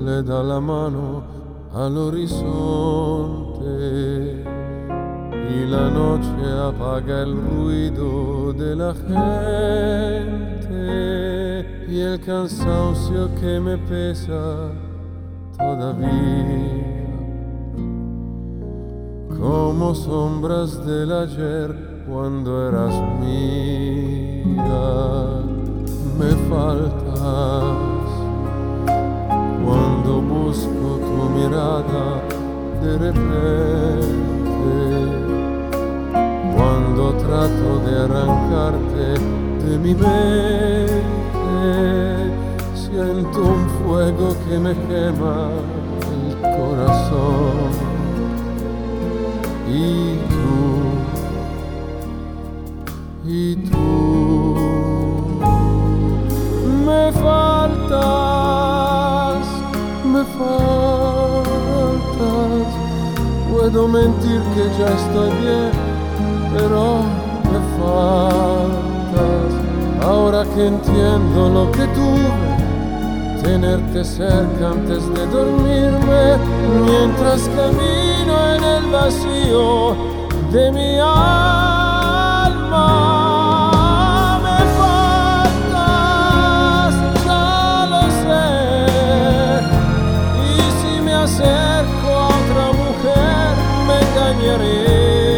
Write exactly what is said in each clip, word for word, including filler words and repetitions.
le da la mano al horizonte y la noche apaga el ruido de la gente y el cansancio que me pesa todavía como sombras del ayer cuando eras mía. Me faltas cuando busco tu mirada de repente, cuando trato de arrancarte de mi mente, siento un fuego que me quema el corazón. Y tú, y tú me faltas, me faltas. Puedo mentir que ya estoy bien, pero me faltas. Ahora que entiendo lo que tuve, tenerte cerca antes de dormirme, mientras camino en el vacío de mi alma. Me faltas, ya lo sé, y si me acerco a otra mujer me engañaré.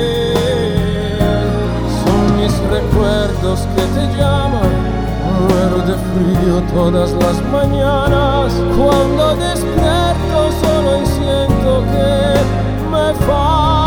Son mis recuerdos que te llaman. Muero de frío todas las mañanas cuando despierto solo y siento que me falta.